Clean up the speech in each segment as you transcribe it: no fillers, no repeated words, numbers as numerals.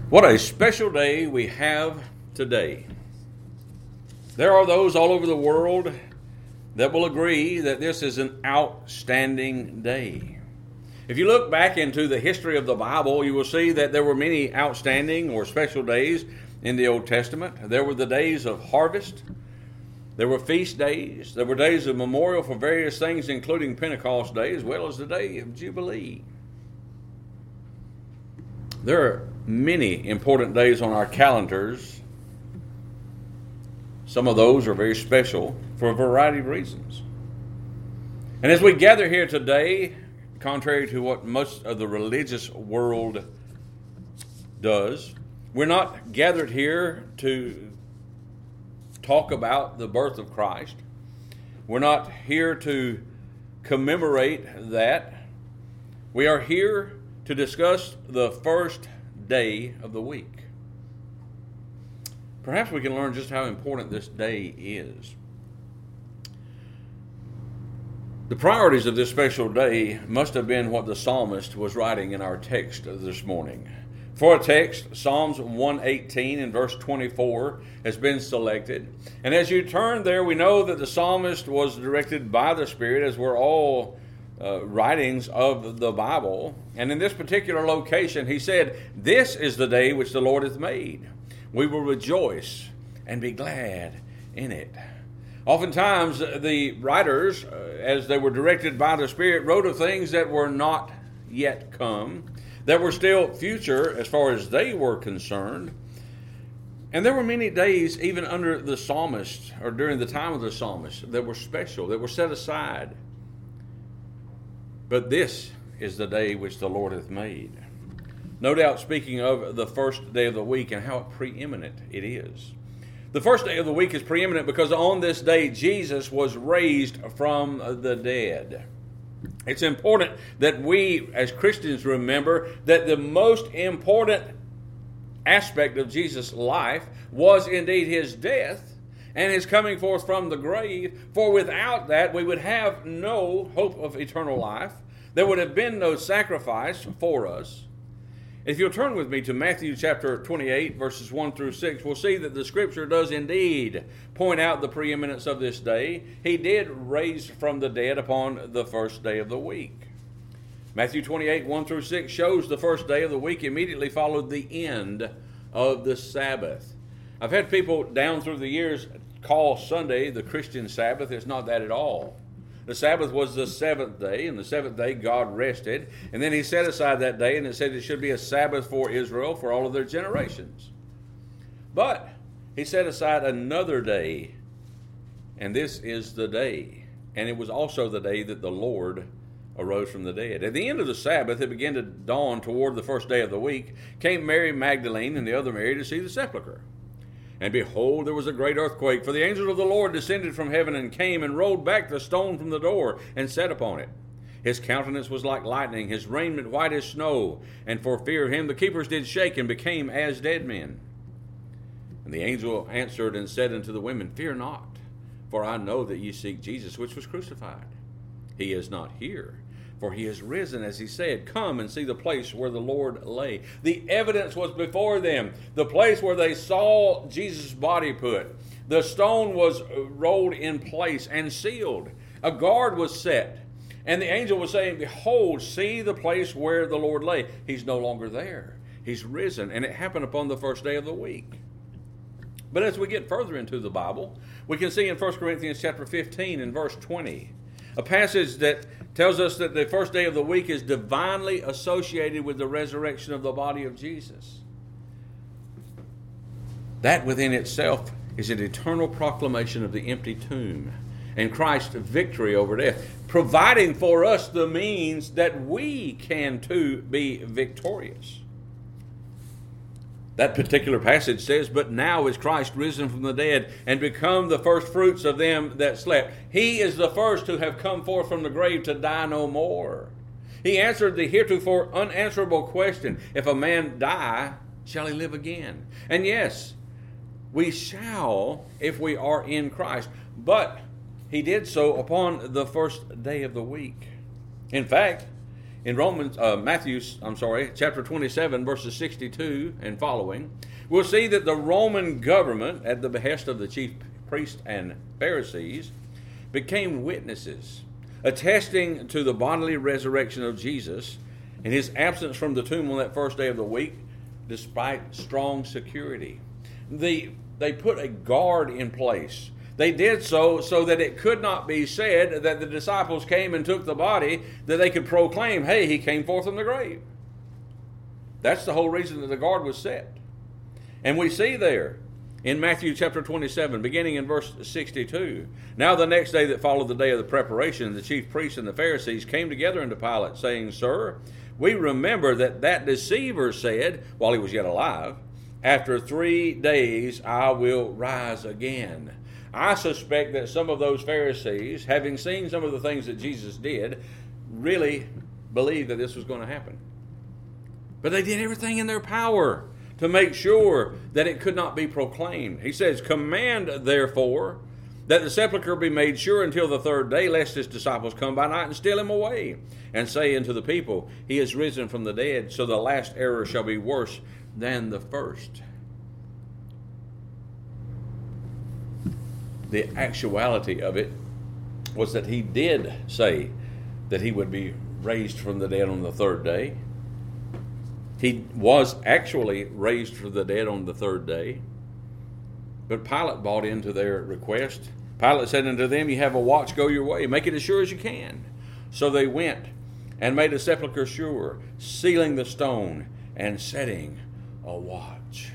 What a special day we have today. There are those all over the world that will agree that this is an outstanding day. If you look back into the history of the Bible, you will see that there were many outstanding or special days in the Old Testament. There were the days of harvest. There were feast days. There were days of memorial for various things, including Pentecost Day, as well as the day of Jubilee. There are many important days on our calendars. Some of those are very special for a variety of reasons. And as we gather here today, contrary to what most of the religious world does, we're not gathered here to talk about the birth of Christ. We're not here to commemorate that. We are here to discuss the first day of the week. Perhaps we can learn just how important this day is. The priorities of this special day must have been what the psalmist was writing in our text this morning. For a text, Psalms 118 and verse 24 has been selected. And as you turn there, we know that the psalmist was directed by the Spirit, as were all writings of the Bible. And in this particular location, he said, "This is the day which the Lord hath made. We will rejoice and be glad in it." Oftentimes, the writers, as they were directed by the Spirit, wrote of things that were not yet come, that were still future as far as they were concerned. And there were many days, even under the psalmist, or during the time of the psalmist, that were special, that were set aside. But this is the day which the Lord hath made. No doubt speaking of the first day of the week and how preeminent it is. The first day of the week is preeminent because on this day Jesus was raised from the dead. It's important that we as Christians remember that the most important aspect of Jesus' life was indeed his death and his coming forth from the grave, for without that we would have no hope of eternal life. There would have been no sacrifice for us. If you'll turn with me to Matthew chapter 28, verses 1 through 6, we'll see that the Scripture does indeed point out the preeminence of this day. He did raise from the dead upon the first day of the week. Matthew 28, 1 through 6 shows the first day of the week immediately followed the end of the Sabbath. I've had people down through the years call Sunday the Christian Sabbath. It's not that at all. The Sabbath was the seventh day, and the seventh day God rested. And then he set aside that day, and it said it should be a Sabbath for Israel for all of their generations. But he set aside another day, and this is the day. And it was also the day that the Lord arose from the dead. At the end of the Sabbath, it began to dawn toward the first day of the week, came Mary Magdalene and the other Mary to see the sepulchre. And behold, there was a great earthquake, for the angel of the Lord descended from heaven and came and rolled back the stone from the door and sat upon it. His countenance was like lightning, his raiment white as snow, and for fear of him the keepers did shake and became as dead men. And the angel answered and said unto the women, "Fear not, for I know that ye seek Jesus, which was crucified. He is not here, for he is risen, as he said. Come and see the place where the Lord lay." The evidence was before them. The place where they saw Jesus' body put. The stone was rolled in place and sealed. A guard was set. And the angel was saying, "Behold, see the place where the Lord lay." He's no longer there. He's risen. And it happened upon the first day of the week. But as we get further into the Bible, we can see in 1 Corinthians chapter 15 and verse 20, a passage that tells us that the first day of the week is divinely associated with the resurrection of the body of Jesus. That within itself is an eternal proclamation of the empty tomb and Christ's victory over death, providing for us the means that we can too be victorious. That particular passage says, "But now is Christ risen from the dead and become the first fruits of them that slept." He is the first to have come forth from the grave to die no more. He answered the heretofore unanswerable question, if a man die, shall he live again? And yes, we shall if we are in Christ. But he did so upon the first day of the week. In fact, in Matthew, chapter 27, verses 62 and following, we'll see that the Roman government, at the behest of the chief priests and Pharisees, became witnesses, attesting to the bodily resurrection of Jesus and his absence from the tomb on that first day of the week, despite strong security. They put a guard in place. They did so that it could not be said that the disciples came and took the body, that they could proclaim, hey, he came forth from the grave. That's the whole reason that the guard was set. And we see there in Matthew chapter 27, beginning in verse 62, now the next day that followed the day of the preparation, the chief priests and the Pharisees came together unto Pilate, saying, Sir, we remember that deceiver said, while he was yet alive, after 3 days I will rise again. I suspect that some of those Pharisees, having seen some of the things that Jesus did, really believed that this was going to happen. But they did everything in their power to make sure that it could not be proclaimed. He says, Command, therefore, that the sepulchre be made sure until the 3rd day, lest his disciples come by night and steal him away, and say unto the people, He is risen from the dead, so the last error shall be worse than the first. The actuality of it was that he did say that he would be raised from the dead on the 3rd day. He was actually raised from the dead on the 3rd day. But Pilate bought into their request. Pilate said unto them, You have a watch, go your way. Make it as sure as you can. So they went and made a sepulchre sure, sealing the stone and setting a watch.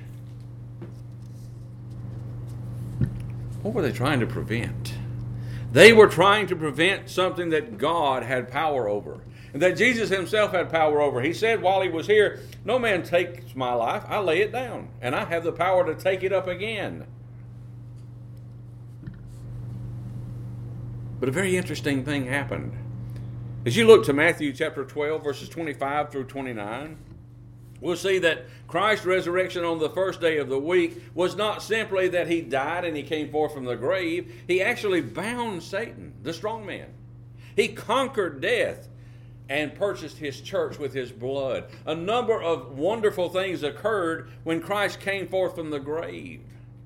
What were they trying to prevent? They were trying to prevent something that God had power over, and that Jesus himself had power over. He said while he was here, No man takes my life, I lay it down, and I have the power to take it up again. But a very interesting thing happened. As you look to Matthew chapter 12, verses 25 through 29, we'll see that Christ's resurrection on the first day of the week was not simply that he died and he came forth from the grave. He actually bound Satan, the strong man. He conquered death and purchased his church with his blood. A number of wonderful things occurred when Christ came forth from the grave.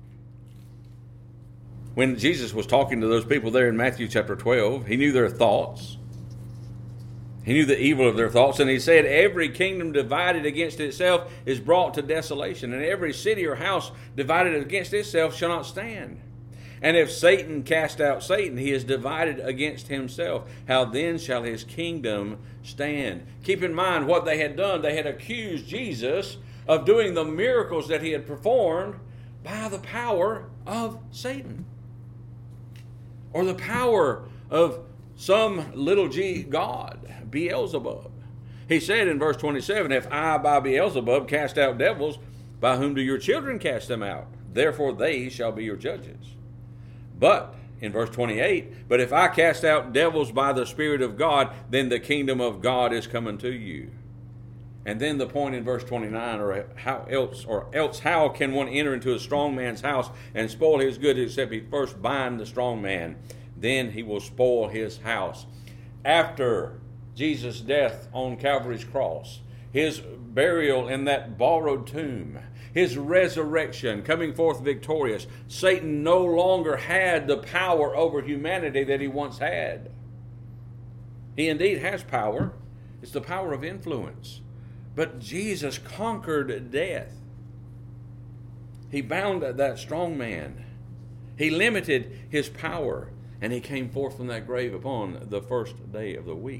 When Jesus was talking to those people there in Matthew chapter 12, he knew their thoughts. He knew the evil of their thoughts, and he said, Every kingdom divided against itself is brought to desolation, and every city or house divided against itself shall not stand. And if Satan cast out Satan, he is divided against himself. How then shall his kingdom stand? Keep in mind what they had done. They had accused Jesus of doing the miracles that he had performed by the power of Satan, or the power of some little g god, Beelzebub. He said in verse 27, If I by Beelzebub cast out devils, by whom do your children cast them out? Therefore they shall be your judges. But, in verse 28, But if I cast out devils by the Spirit of God, then the kingdom of God is coming to you. And then the point in verse 29, else how can one enter into a strong man's house and spoil his goods except he first bind the strong man? Then he will spoil his house. After Jesus' death on Calvary's cross, his burial in that borrowed tomb, his resurrection, coming forth victorious, Satan no longer had the power over humanity that he once had. He indeed has power. It's the power of influence. But Jesus conquered death. He bound that strong man. He limited his power. And he came forth from that grave upon the first day of the week.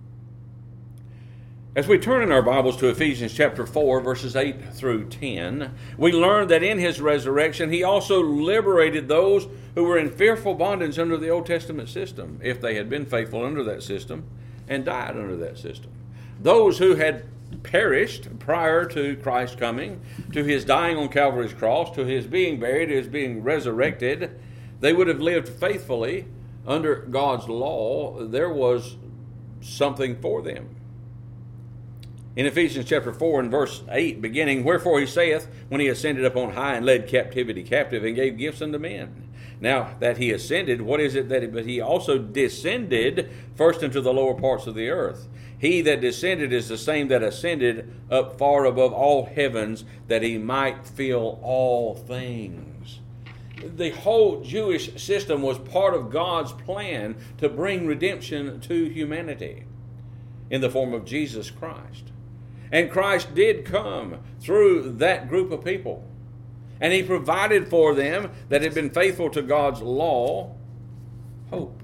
As we turn in our Bibles to Ephesians chapter 4, verses 8 through 10, we learn that in his resurrection, he also liberated those who were in fearful bondage under the Old Testament system, if they had been faithful under that system and died under that system. Those who had perished prior to Christ's coming, to his dying on Calvary's cross, to his being buried, his being resurrected, they would have lived faithfully under God's law. There was something for them. In Ephesians chapter 4 and verse 8, beginning, Wherefore he saith, when he ascended up on high and led captivity captive and gave gifts unto men. Now that he ascended, what is it but he also descended first into the lower parts of the earth? He that descended is the same that ascended up far above all heavens, that he might fill all things. The whole Jewish system was part of God's plan to bring redemption to humanity in the form of Jesus Christ. And Christ did come through that group of people. And he provided for them that had been faithful to God's law, hope.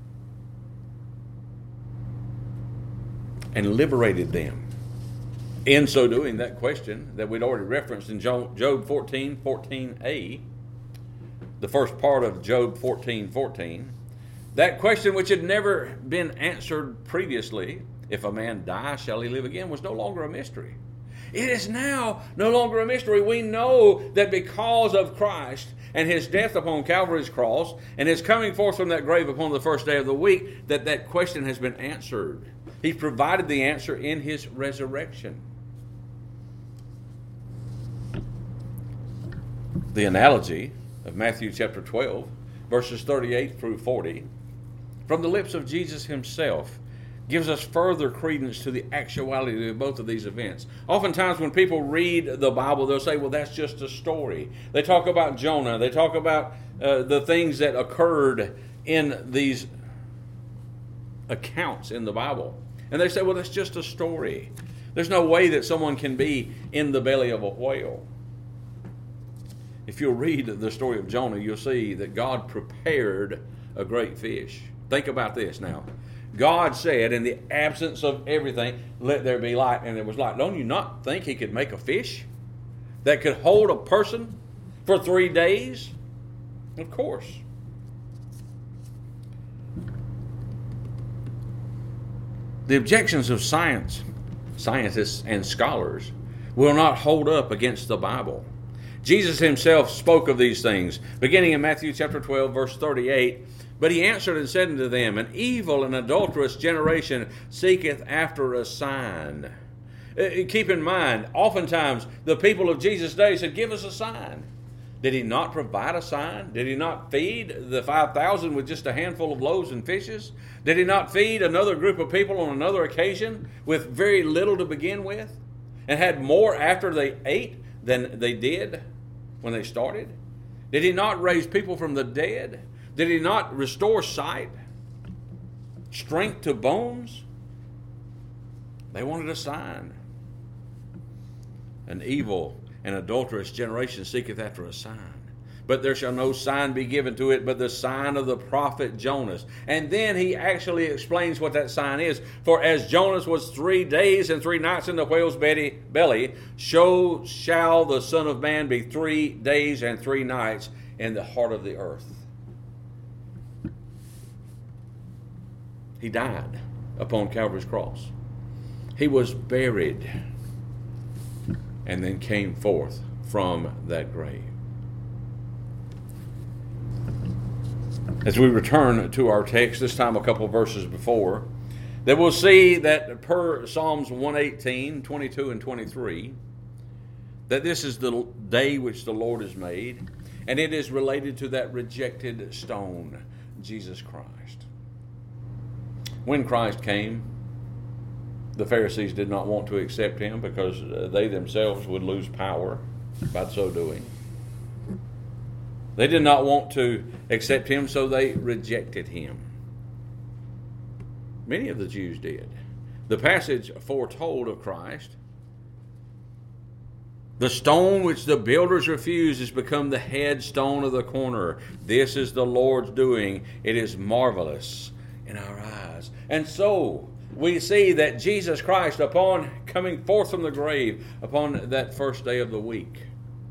And liberated them. In so doing, that question that we'd already referenced in Job 14:14a, the first part of Job 14:14, that question which had never been answered previously, if a man die, shall he live again, was no longer a mystery. It is now no longer a mystery. We know that because of Christ and his death upon Calvary's cross and his coming forth from that grave upon the first day of the week, that question has been answered. He provided the answer in his resurrection. The analogy of Matthew chapter 12, verses 38 through 40, from the lips of Jesus himself, gives us further credence to the actuality of both of these events. Oftentimes when people read the Bible, they'll say, well, that's just a story. They talk about Jonah. They talk about the things that occurred in these accounts in the Bible. And they say, well, that's just a story. There's no way that someone can be in the belly of a whale. If you'll read the story of Jonah, you'll see that God prepared a great fish. Think about this now. God said, in the absence of everything, let there be light, and there was light. Don't you not think he could make a fish that could hold a person for 3 days? Of course. The objections of scientists and scholars will not hold up against the Bible. Jesus himself spoke of these things, beginning in Matthew chapter 12, verse 38. But he answered and said unto them, an evil and adulterous generation seeketh after a sign. Keep in mind, oftentimes the people of Jesus' day said, give us a sign. Did he not provide a sign? Did he not feed the 5,000 with just a handful of loaves and fishes? Did he not feed another group of people on another occasion with very little to begin with? And had more after they ate than they did when they started? Did he not raise people from the dead? Did he not restore sight? Strength to bones? They wanted a sign. An evil and adulterous generation seeketh after a sign. But there shall no sign be given to it but the sign of the prophet Jonas. And then he actually explains what that sign is. For as Jonas was 3 days and 3 nights in the whale's belly, so shall the Son of Man be 3 days and 3 nights in the heart of the earth. He died upon Calvary's cross. He was buried and then came forth from that grave. As we return to our text, this time a couple of verses before, that we'll see that per Psalms 118, 22 and 23, that this is the day which the Lord has made, and it is related to that rejected stone, Jesus Christ. When Christ came, the Pharisees did not want to accept him because they themselves would lose power by so doing. They did not want to accept him, so they rejected him. Many of the Jews did. The passage foretold of Christ, the stone which the builders refused has become the headstone of the corner. This is the Lord's doing. It is marvelous in our eyes. And so we see that Jesus Christ, upon coming forth from the grave upon that first day of the week,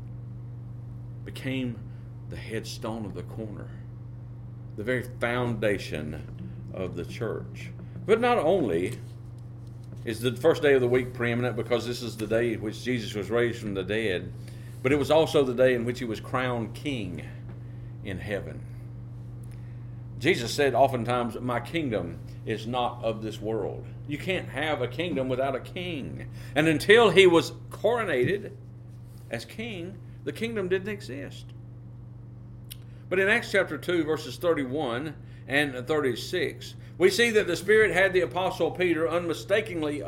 became the headstone of the corner, the very foundation of the church. But not only is the first day of the week preeminent because this is the day in which Jesus was raised from the dead, but it was also the day in which he was crowned king in heaven. Jesus said oftentimes, my kingdom is not of this world. You can't have a kingdom without a king. And until he was coronated as king, the kingdom didn't exist. But in Acts chapter 2, verses 31 and 36, we see that the Spirit had the Apostle Peter unmistakably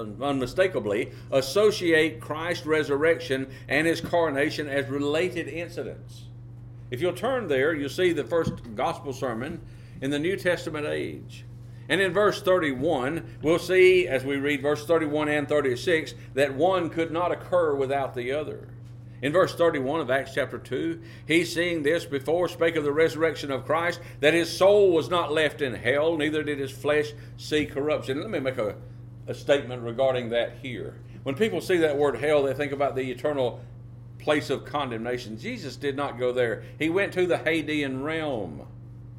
associate Christ's resurrection and his coronation as related incidents. If you'll turn there, you'll see the first gospel sermon in the New Testament age. And in verse 31, we'll see, as we read verse 31 and 36, that one could not occur without the other. In verse 31 of Acts chapter 2, he, seeing this before, spake of the resurrection of Christ, that his soul was not left in hell, neither did his flesh see corruption. Let me make a statement regarding that here. When people see that word hell, they think about the eternal place of condemnation. Jesus did not go there. He went to the Hadean realm.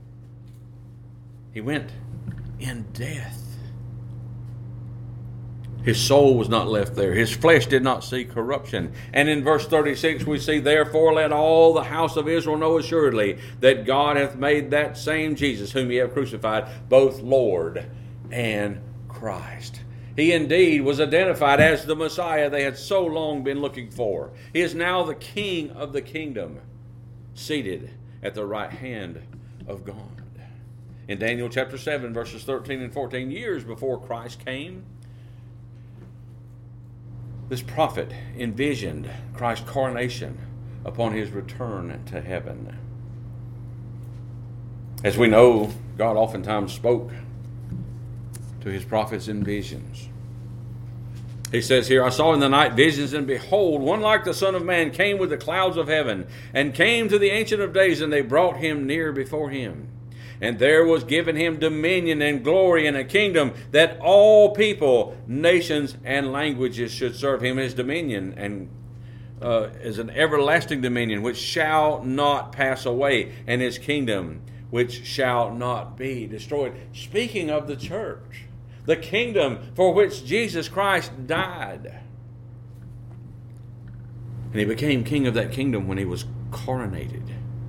He went in death. His soul was not left there. His flesh did not see corruption. And in verse 36 we see, therefore let all the house of Israel know assuredly that God hath made that same Jesus whom ye have crucified both Lord and Christ. He indeed was identified as the Messiah they had so long been looking for. He is now the King of the kingdom, seated at the right hand of God. In Daniel chapter 7, verses 13 and 14, years before Christ came, this prophet envisioned Christ's coronation upon his return to heaven. As we know, God oftentimes spoke to his prophets in visions. He says here, I saw in the night visions, and behold, one like the Son of Man came with the clouds of heaven, and came to the Ancient of Days, and they brought him near before him. And there was given him dominion and glory and a kingdom, that all people, nations, and languages should serve him. His dominion and is an everlasting dominion which shall not pass away, and his kingdom which shall not be destroyed. Speaking of the church, the kingdom for which Jesus Christ died. And he became king of that kingdom when he was coronated.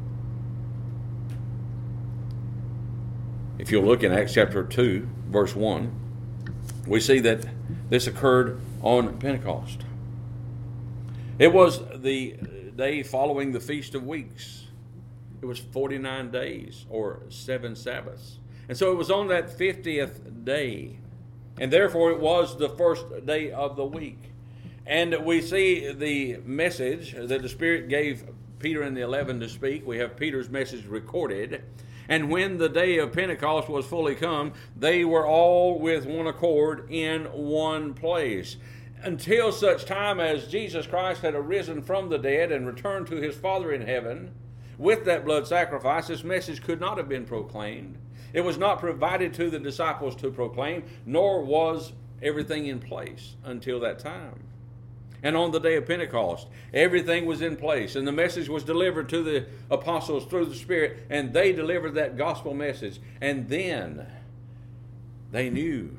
If you'll look in Acts chapter 2, verse 1, we see that this occurred on Pentecost. It was the day following the Feast of Weeks. It was 49 days, or 7 Sabbaths. And so it was on that 50th day. And therefore it was the first day of the week. And we see the message that the Spirit gave Peter and the 11 to speak. We have Peter's message recorded. And when the day of Pentecost was fully come, they were all with one accord in one place. Until such time as Jesus Christ had arisen from the dead and returned to his Father in heaven, with that blood sacrifice, this message could not have been proclaimed. It was not provided to the disciples to proclaim, nor was everything in place until that time. And on the day of Pentecost, everything was in place, and the message was delivered to the apostles through the Spirit, and they delivered that gospel message. And then they knew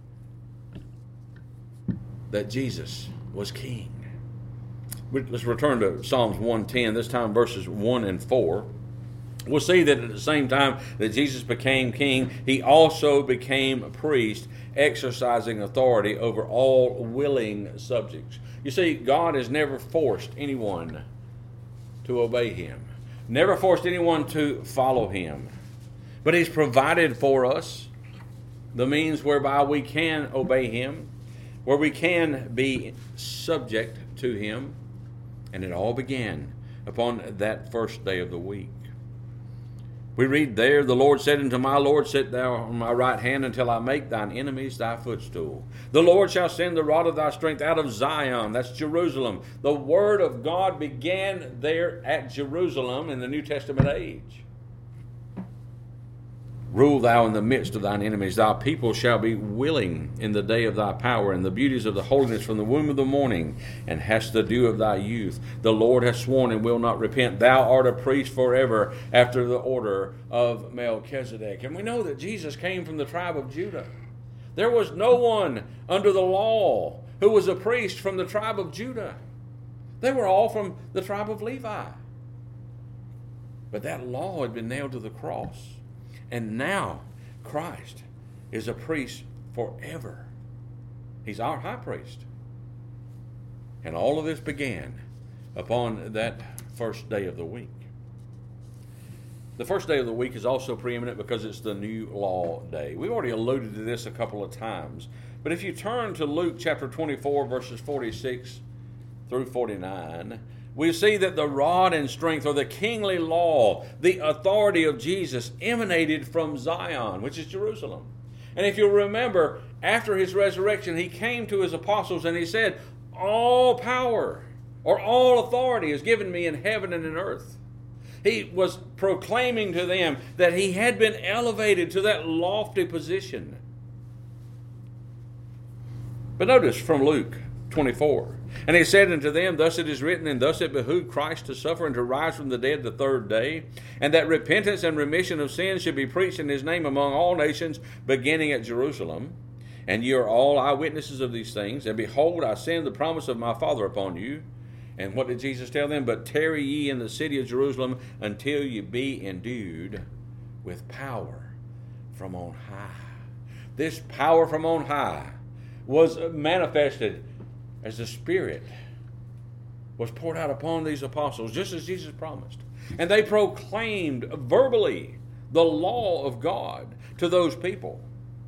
that Jesus was King. Let's return to Psalms 110, this time verses 1 and 4. We'll see that at the same time that Jesus became king, he also became a priest, exercising authority over all willing subjects. You see, God has never forced anyone to obey him, never forced anyone to follow him. But he's provided for us the means whereby we can obey him, where we can be subject to him. And it all began upon that first day of the week. We read there, the Lord said unto my Lord, sit thou on my right hand until I make thine enemies thy footstool. The Lord shall send the rod of thy strength out of Zion. That's Jerusalem. The word of God began there at Jerusalem in the New Testament age. Rule thou in the midst of thine enemies. Thy people shall be willing in the day of thy power, and the beauties of the holiness from the womb of the morning, and hast the dew of thy youth. The Lord hath sworn and will not repent. Thou art a priest forever after the order of Melchizedek. And we know that Jesus came from the tribe of Judah. There was no one under the law who was a priest from the tribe of Judah. They were all from the tribe of Levi. But that law had been nailed to the cross. And now Christ is a priest forever. He's our high priest. And all of this began upon that first day of the week. The first day of the week is also preeminent because it's the new law day. We've already alluded to this a couple of times. But if you turn to Luke chapter 24, verses 46 through 49, we see that the rod and strength, or the kingly law, the authority of Jesus, emanated from Zion, which is Jerusalem. And if you'll remember, after his resurrection, he came to his apostles and he said, all power, or all authority is given me in heaven and in earth. He was proclaiming to them that he had been elevated to that lofty position. But notice from Luke 24, and he said unto them, thus it is written, and thus it behooved Christ to suffer and to rise from the dead the third day, and that repentance and remission of sins should be preached in his name among all nations, beginning at Jerusalem. And ye are all eyewitnesses of these things. And behold, I send the promise of my Father upon you. And what did Jesus tell them? But tarry ye in the city of Jerusalem until ye be endued with power from on high. This power from on high was manifested as the Spirit was poured out upon these apostles, just as Jesus promised. And they proclaimed verbally the law of God to those people.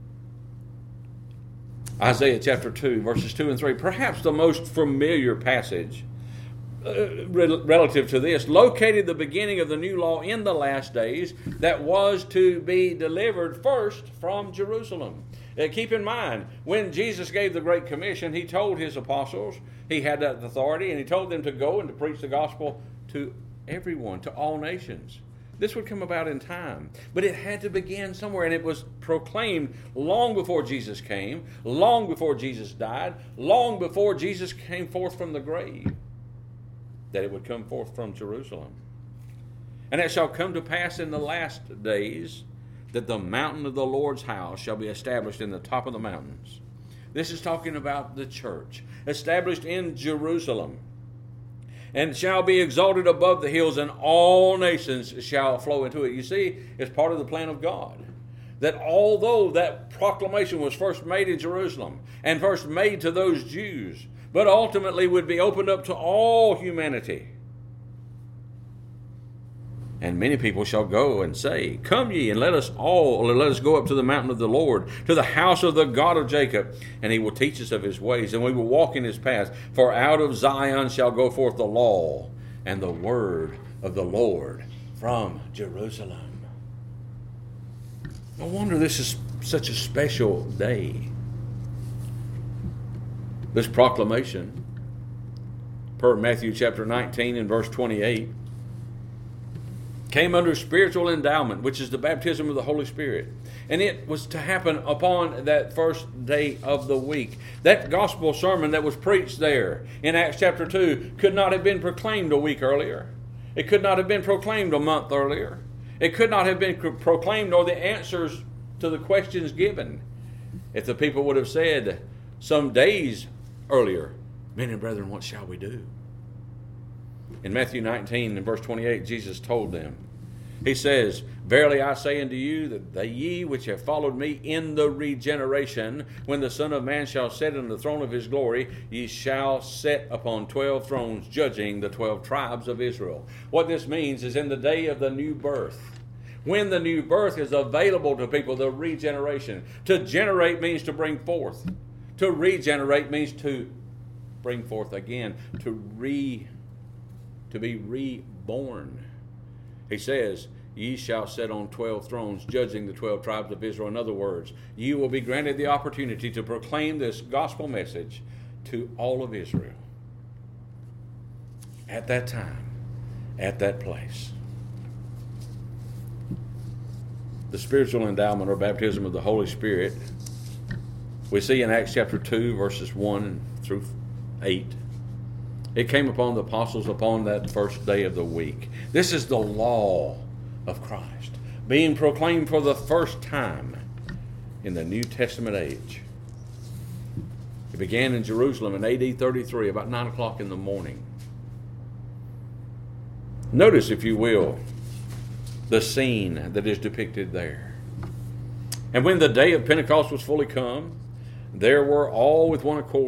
Isaiah chapter 2, verses 2 and 3, perhaps the most familiar passage relative to this, located the beginning of the new law in the last days that was to be delivered first from Jerusalem. Keep in mind, when Jesus gave the Great Commission, he told his apostles, he had that authority, and he told them to go and to preach the gospel to everyone, to all nations. This would come about in time, but it had to begin somewhere, and it was proclaimed long before Jesus came, long before Jesus died, long before Jesus came forth from the grave, that it would come forth from Jerusalem. And it shall come to pass in the last days that the mountain of the Lord's house shall be established in the top of the mountains. This is talking about the church, established in Jerusalem, and shall be exalted above the hills, and all nations shall flow into it. You see, it's part of the plan of God, that although that proclamation was first made in Jerusalem, and first made to those Jews, but ultimately would be opened up to all humanity. And many people shall go and say, come ye, and let us go up to the mountain of the Lord, to the house of the God of Jacob, and he will teach us of his ways, and we will walk in his paths. For out of Zion shall go forth the law and the word of the Lord from Jerusalem. No wonder this is such a special day. This proclamation, per Matthew chapter 19 and verse 28, came under spiritual endowment, which is the baptism of the Holy Spirit. And it was to happen upon that first day of the week. That gospel sermon that was preached there in Acts chapter 2 could not have been proclaimed a week earlier. It could not have been proclaimed a month earlier. It could not have been proclaimed, or the answers to the questions given, if the people would have said some days earlier, men and brethren, what shall we do? In Matthew 19 and verse 28, Jesus told them, he says, verily I say unto you that ye which have followed me in the regeneration, when the Son of Man shall sit on the throne of his glory, ye shall sit upon 12 thrones, judging the 12 tribes of Israel. What this means is in the day of the new birth, when the new birth is available to people, the regeneration. To generate means to bring forth. To regenerate means to bring forth again, to be reborn. He says, ye shall sit on 12 thrones, judging the 12 tribes of Israel. In other words, you will be granted the opportunity to proclaim this gospel message to all of Israel. At that time, at that place. The spiritual endowment or baptism of the Holy Spirit, we see in Acts chapter 2, verses 1 through 8. It came upon the apostles upon that first day of the week. This is the law of Christ, being proclaimed for the first time in the New Testament age. It began in Jerusalem in AD 33, about 9 o'clock in the morning. Notice, if you will, the scene that is depicted there. And when the day of Pentecost was fully come, there were all with one accord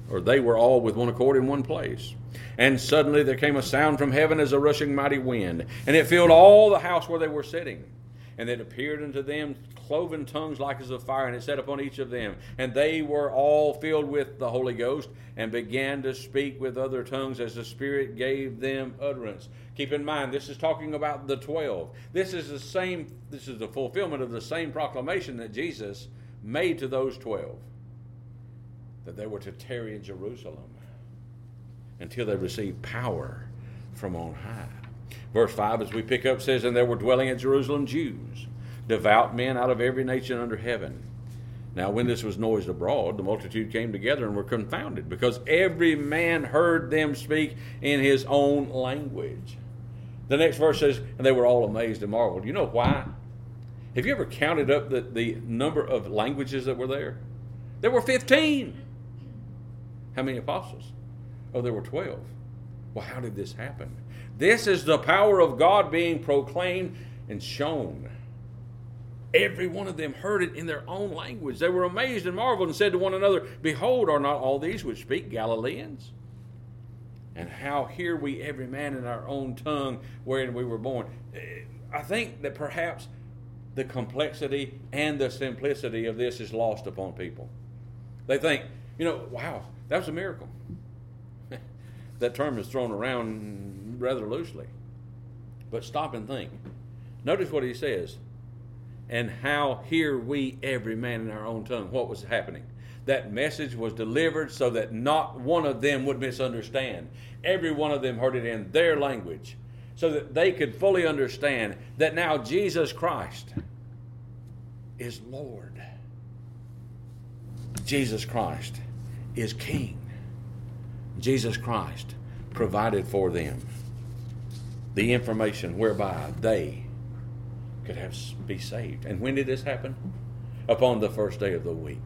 or they were all with one accord in one place. And suddenly there came a sound from heaven as a rushing mighty wind, and it filled all the house where they were sitting. And it appeared unto them cloven tongues like as of fire, and it sat upon each of them. And they were all filled with the Holy Ghost, and began to speak with other tongues as the Spirit gave them utterance. Keep in mind, this is talking about the 12. This is the fulfillment of the same proclamation that Jesus made to those 12, that they were to tarry in Jerusalem until they received power from on high. Verse 5, as we pick up, says, and there were dwelling at Jerusalem Jews, devout men out of every nation under heaven. Now when this was noised abroad, the multitude came together and were confounded, because every man heard them speak in his own language. The next verse says, and they were all amazed and marveled. You know why? Have you ever counted up the number of languages that were there? There were 15. How many apostles? Oh, there were 12. Well, how did this happen? This is the power of God being proclaimed and shown. Every one of them heard it in their own language. They were amazed and marveled and said to one another, behold, are not all these which speak Galileans? And how hear we every man in our own tongue wherein we were born? I think that perhaps the complexity and the simplicity of this is lost upon people. They think, wow, that was a miracle. That term is thrown around rather loosely. But stop and think. Notice what he says. And how hear we every man in our own tongue? What was happening? That message was delivered so that not one of them would misunderstand. Every one of them heard it in their language, so that they could fully understand that now Jesus Christ is Lord. Jesus Christ is King. Jesus Christ provided for them the information whereby they could be saved. And when did this happen? Upon the first day of the week.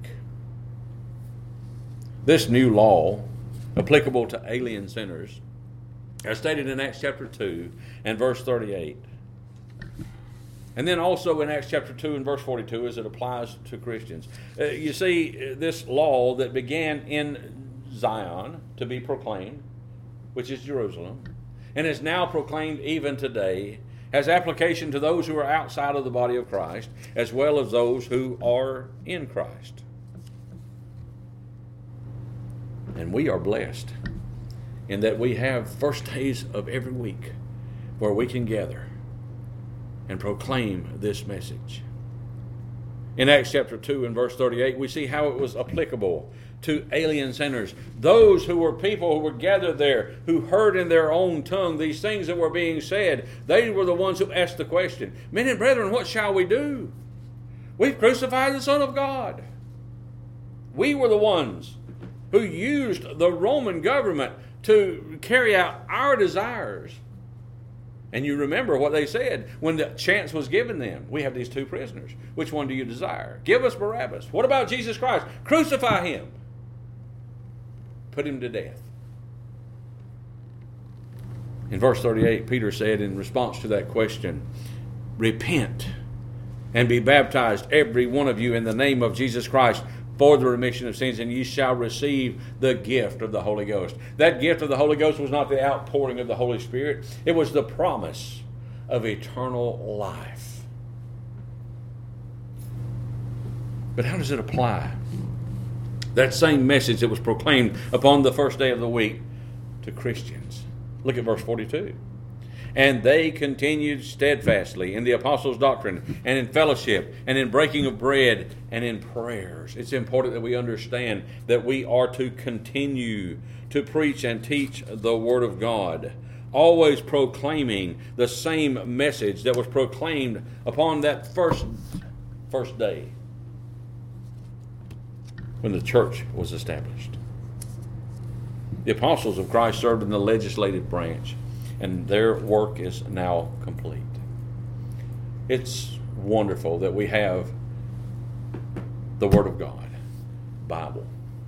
This new law, applicable to alien sinners, as stated in Acts chapter 2 and verse 38. And then also in Acts chapter 2 and verse 42 as it applies to Christians. You see, this law that began in Zion to be proclaimed, which is Jerusalem, and is now proclaimed even today, has application to those who are outside of the body of Christ, as well as those who are in Christ. And we are blessed in that we have first days of every week where we can gather and proclaim this message. In Acts chapter 2 and verse 38, we see how it was applicable to alien sinners. Those who were people who were gathered there, who heard in their own tongue these things that were being said, they were the ones who asked the question, men and brethren, what shall we do? We've crucified the Son of God. We were the ones who used the Roman government to carry out our desires. And you remember what they said when the chance was given them. We have these two prisoners. Which one do you desire? Give us Barabbas. What about Jesus Christ? Crucify him. Put him to death. In verse 38, Peter said in response to that question, repent and be baptized, every one of you, in the name of Jesus Christ, for the remission of sins, and ye shall receive the gift of the Holy Ghost. That gift of the Holy Ghost was not the outpouring of the Holy Spirit. It was the promise of eternal life. But how does it apply? That same message that was proclaimed upon the first day of the week to Christians. Look at verse 42. And they continued steadfastly in the apostles' doctrine and in fellowship and in breaking of bread and in prayers. It's important that we understand that we are to continue to preach and teach the Word of God, always proclaiming the same message that was proclaimed upon that first day when the church was established. The apostles of Christ served in the legislative branch, and their work is now complete. It's wonderful that we have the Word of God, Bible.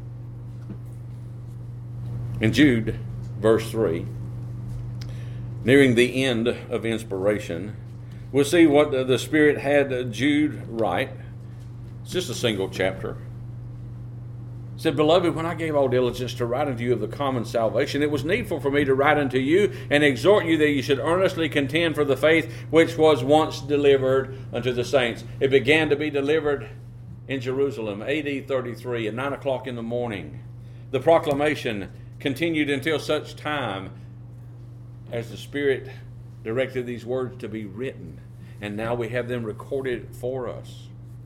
In Jude, verse 3, nearing the end of inspiration, we'll see what the Spirit had Jude write. It's just a single chapter. said, Beloved, when I gave all diligence to write unto you of the common salvation, it was needful for me to write unto you and exhort you that you should earnestly contend for the faith which was once delivered unto the saints. It began to be delivered in Jerusalem, AD 33, at 9 o'clock in the morning. The proclamation continued until such time as the Spirit directed these words to be written. And now we have them recorded for us.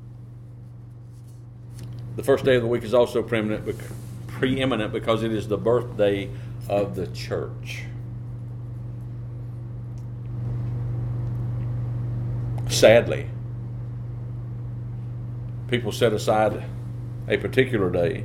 The first day of the week is also preeminent because it is the birthday of the church. Sadly, people set aside a particular day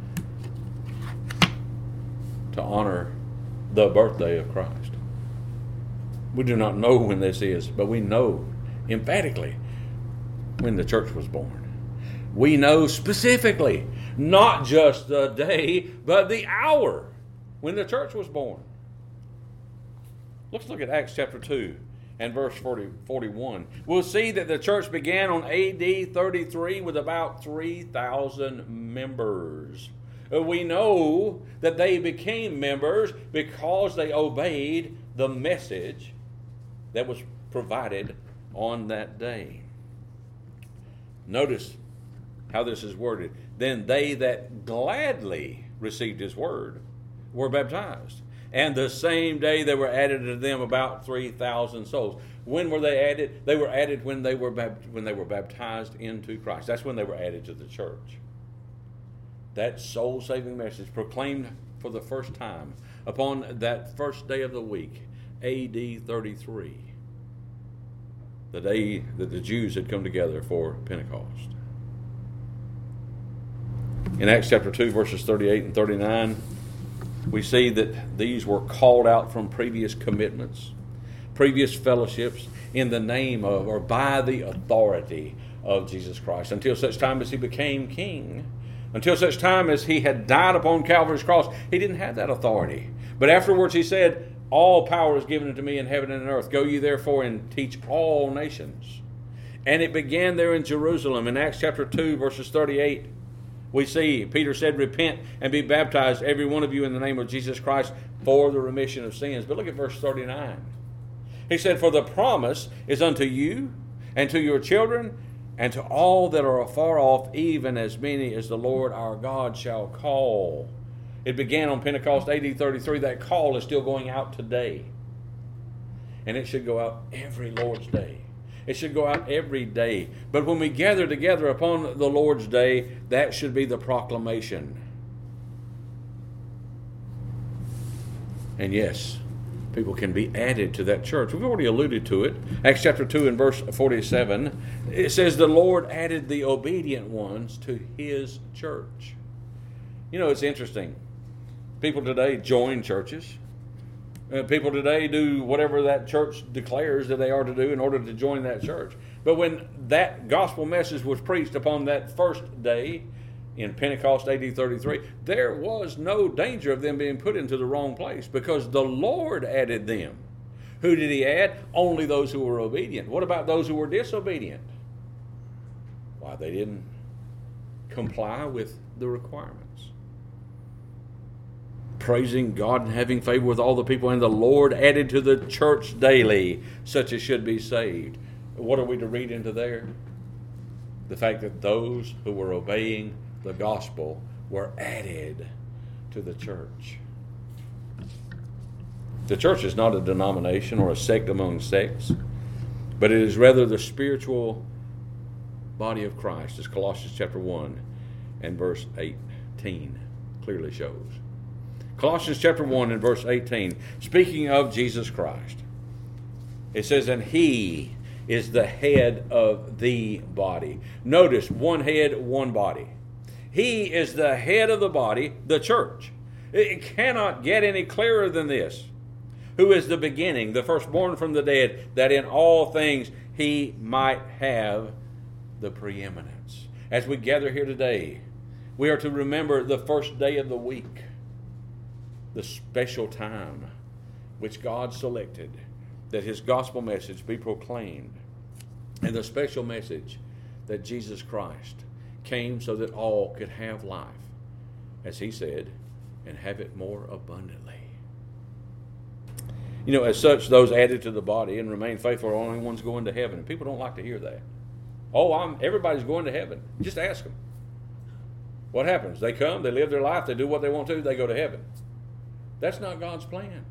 to honor the birthday of Christ. We do not know when this is, but we know emphatically when the church was born. We know specifically, not just the day, but the hour when the church was born. Let's look at Acts chapter 2 and verse 41. We'll see that the church began on AD 33 with about 3,000 members. We know that they became members because they obeyed the message that was provided on that day. Notice how this is worded. Then they that gladly received his word were baptized. And the same day there were added to them about 3,000 souls. When were they added? They were added when they were baptized into Christ. That's when they were added to the church. That soul-saving message proclaimed for the first time upon that first day of the week, AD 33, the day that the Jews had come together for Pentecost. In Acts chapter 2, verses 38 and 39, we see that these were called out from previous commitments, previous fellowships, in the name of or by the authority of Jesus Christ, until such time as he became king. Until such time as he had died upon Calvary's cross, he didn't have that authority. But afterwards he said, all power is given unto me in heaven and on earth. Go ye therefore and teach all nations. And it began there in Jerusalem. In Acts chapter 2, verses 38, we see Peter said, repent and be baptized, every one of you, in the name of Jesus Christ for the remission of sins. But look at verse 39. He said, for the promise is unto you and to your children and to all that are afar off, even as many as the Lord our God shall call. It began on Pentecost AD 33. That call is still going out today. And it should go out every Lord's Day. It should go out every day. But when we gather together upon the Lord's Day, that should be the proclamation. And yes, people can be added to that church. We've already alluded to it. Acts chapter 2 and verse 47, it says, the Lord added the obedient ones to his church. You know, it's interesting. People today join churches. People today do whatever that church declares that they are to do in order to join that church. But when that gospel message was preached upon that first day in Pentecost AD 33, there was no danger of them being put into the wrong place because the Lord added them. Who did he add? Only those who were obedient. What about those who were disobedient? Why, they didn't comply with the requirements. Praising God and having favor with all the people, and the Lord added to the church daily such as should be saved. What are we to read into there? The fact that those who were obeying the gospel were added to the church. The church is not a denomination or a sect among sects, but it is rather the spiritual body of Christ, as Colossians chapter 1 and verse 18 clearly shows. Colossians chapter 1 and verse 18, speaking of Jesus Christ, it says, and he is the head of the body. Notice, one head, one body. He is the head of the body, the church. It cannot get any clearer than this. Who is the beginning, the firstborn from the dead, that in all things he might have the preeminence. As we gather here today, we are to remember the first day of the week, the special time which God selected that his gospel message be proclaimed, and the special message that Jesus Christ came so that all could have life as he said, and have it more abundantly. You know, as such, those added to the body and remain faithful are the only ones going to heaven. And people don't like to hear that. Oh, everybody's going to heaven. Just ask them. What happens? They come, they live their life, they do what they want to, they go to heaven. That's not God's plan.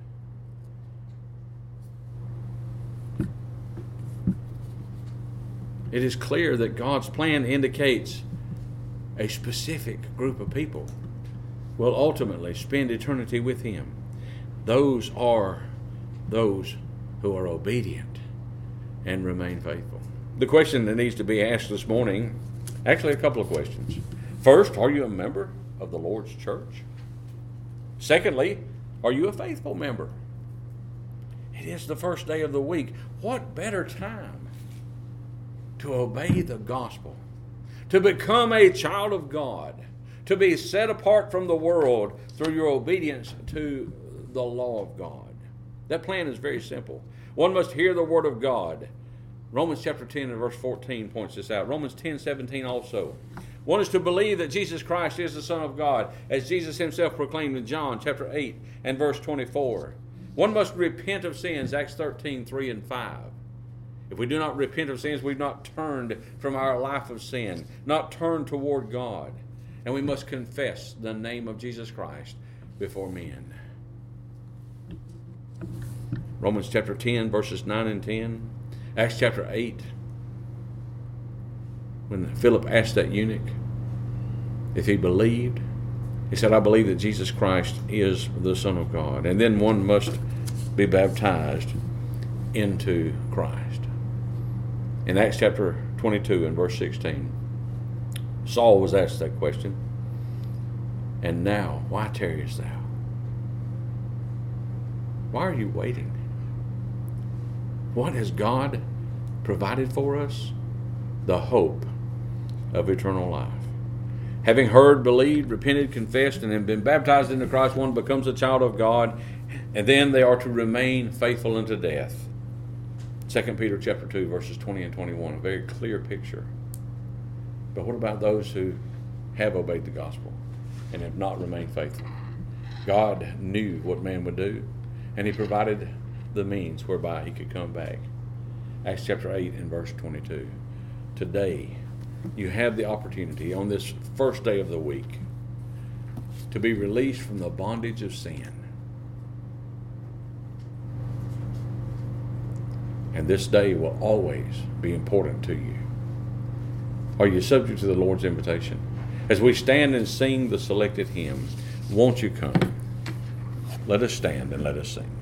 It is clear that God's plan indicates a specific group of people will ultimately spend eternity with Him. Those are those who are obedient and remain faithful. The question that needs to be asked this morning, actually a couple of questions. First, are you a member of the Lord's church? Secondly, are you a faithful member? It is the first day of the week. What better time to obey the gospel, to become a child of God, to be set apart from the world through your obedience to the law of God? That plan is very simple. One must hear the word of God. Romans chapter 10 and verse 14 points this out. Romans 10:17 also. One is to believe that Jesus Christ is the Son of God, as Jesus himself proclaimed in John chapter 8 and verse 24. One must repent of sins, Acts 13:3 and 5. If we do not repent of sins, we've not turned from our life of sin, not turned toward God. And we must confess the name of Jesus Christ before men. Romans chapter 10, verses 9 and 10. Acts chapter 8, when Philip asked that eunuch if he believed, he said, I believe that Jesus Christ is the Son of God. And then one must be baptized into Christ. In Acts chapter 22 and verse 16, Saul was asked that question. And now, why tarriest thou? Why are you waiting? What has God provided for us? The hope of eternal life. Having heard, believed, repented, confessed, and then been baptized into Christ, one becomes a child of God, and then they are to remain faithful unto death. 2 Peter chapter 2, verses 20 and 21, a very clear picture. But what about those who have obeyed the gospel and have not remained faithful? God knew what man would do, and He provided the means whereby he could come back. Acts chapter 8 and verse 22. Today, you have the opportunity on this first day of the week to be released from the bondage of sin. And this day will always be important to you. Are you subject to the Lord's invitation? As we stand and sing the selected hymns, won't you come? Let us stand and let us sing.